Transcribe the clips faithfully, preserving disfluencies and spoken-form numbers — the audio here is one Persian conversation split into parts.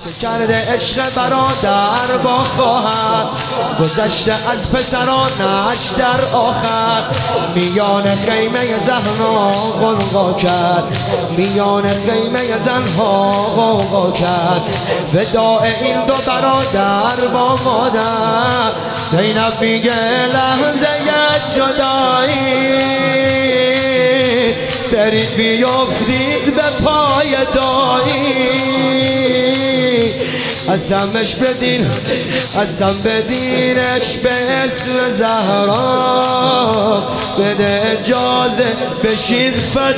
کرده عشق برادر با خواهر، گذشته از پسرانش در آخر، میان خیمه زهرا غوغا کرد، میان خیمه زنها غوغا کرد، وداع این دو برادر با مادر. زینب میگه لحظه جدایی برید بیافتید به پای دایی، قسمش بدین قسم بدینش به اسم زهرا، بده اجازه بشید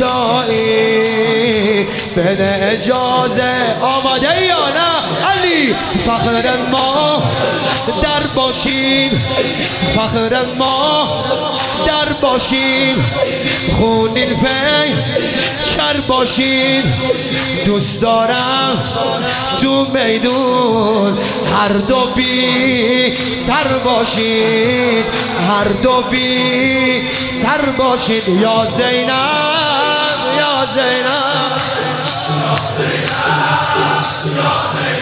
فدایی، بده اجازه. آماده یا نه؟ علی فخر ما در باشید، فخر ما در باشید، خونین پی کر باشید، دوست دارم تو میدون هر دو بی سر باشید، هر دو بی سر باشید. یا زینب یا زینب یا زینب یا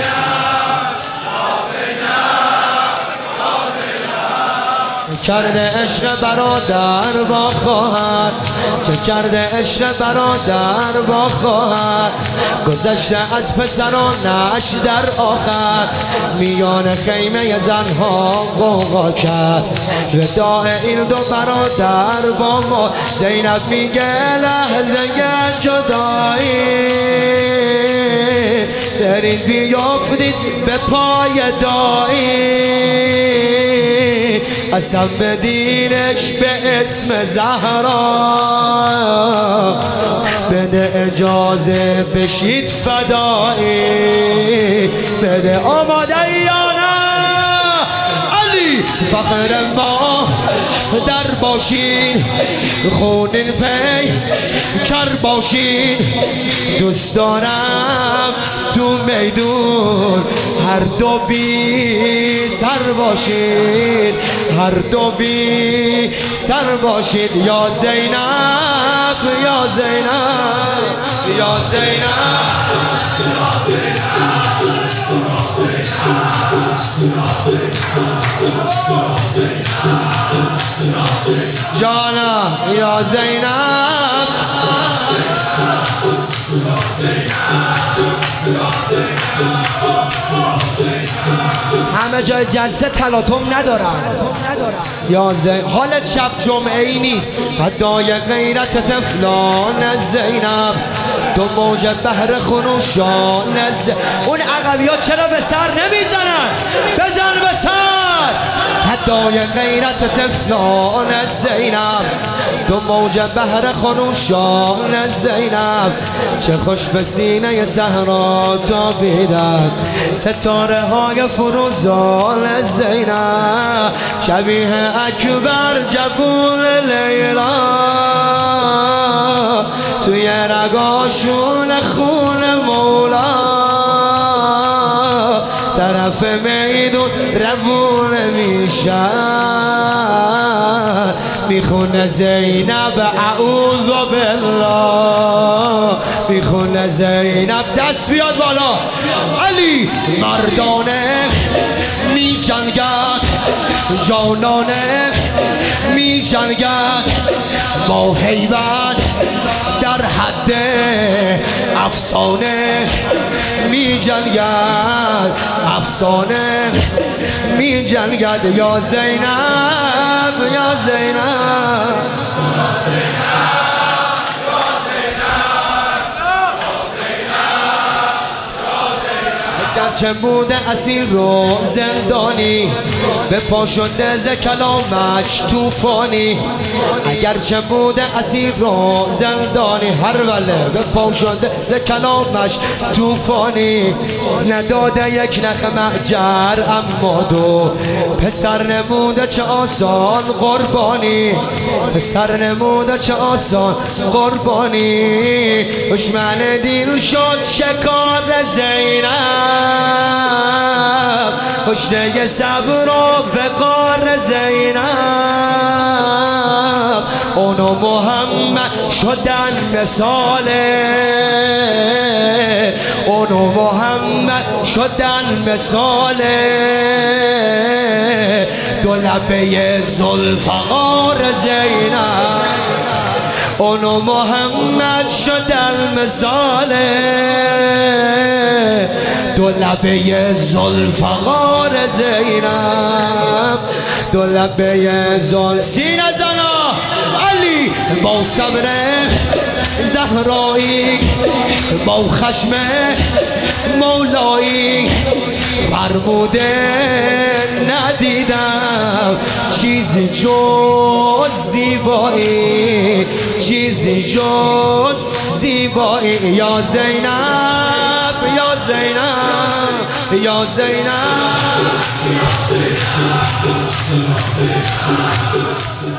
کرده عشق برادر با خواهر، چه کرده عشق برادر با خواهر، گذشته از پسرانش در آخر، میان خیمه زنها غوغا کرد، وداع این دو برادر با ما. زینب میگه لحظه جدایی برید بیافتید به پای دایی، قسم بدینش به اسم زهرا، بده اجازه بشید فدایی، بده. آماده یا نه؟ علی فخر ما در باشین، خونین پی کر باشین، دوست دارم تو میدون هر دو بی سر باشید، هر دو بی سر باشید. یا زینب یا زینب یا زینب جانا یا زینب همه جای جلسه تلاطم ندارن. یا زین حالت شب جمعه ای نیست، فدای غیرت طفلان زینب، دو موج بحر خروشان. اون عقبی ها چرا به سر نمیزنن؟ بزن به سر. فدای غیرت طفلان زینب، دو موج بحر خروشان زینب، چه خوش به سینه صحرا تابیدن ستاره های فروزان زینب، شبیه اکبر جبون لیلا، توی رگاشون خون مولا، طرف میدون روون میشن، میخونه زینب اعوذ بالله، میخونه زینب. دست بیاد بالا. علی مردانه می جنگد، جانانه می جنگد، با هیبت در حد افسانه می جنگد، افسانه می جنگد. یا زینب یا زینب گرچه بوده اسیر و زندانی، به پا شده ز کلامش توفانی، اگرچه بوده اسیر و زندانی، هر وله به پا شده ز کلامش توفانی، نداده یک نخ معجر اما دو پسر نموده چه آسان قربانی، پسر نموده چه آسان قربانی، دشمن دل شد شکار زینب، کشته صبر و وقار زینب، اونو محمد شدن مثاله، اونو محمد شدن مثاله، دو لبه زلفقار زینب، اونو محمد شدن مثاله، دو لبه زلفقار زینب، دو لبه زل سینه زنا علی با صبر زهرایی، با خشم مولایی، فرموده ندیدم چیزی جز زیبایی، چیزی جز زیبایی. یا زینب یا زینب یا زینب.